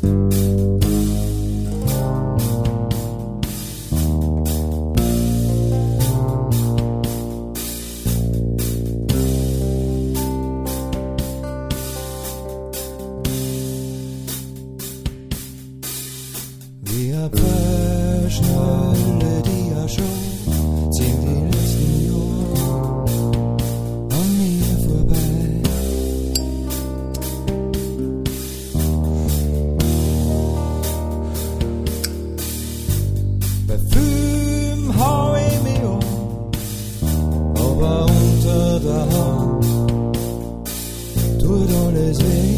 Die Abwaschnölle, die ja schon ziehen die letzten Jahre an mir vorbei. Parfüm hau ich mir aber unter der Hand tut alles weh.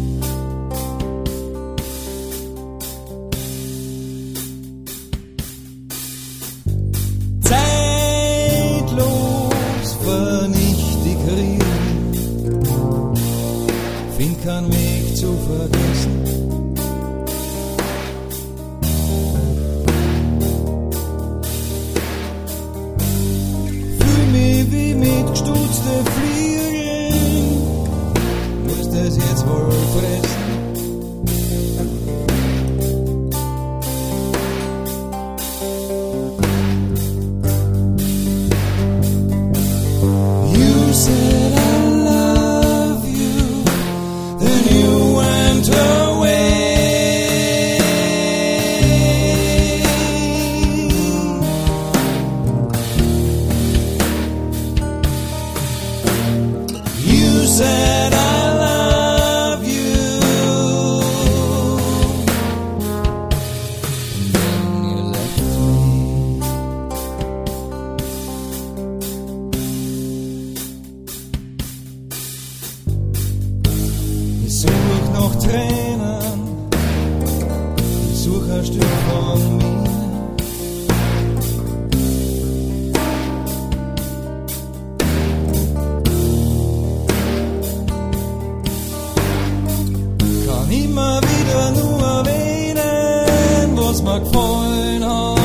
Find keinen Weg zu vergessen. Fühl mich wie mit gestutzten Flügeln, muss das jetzt wohl fressen. You said I love you, then you went away. You said I love you, and then you left me. Ich such noch Tränen, ich such ein Stück von mir. Kann immer wieder nur erwähnen, was mir gefallen hat.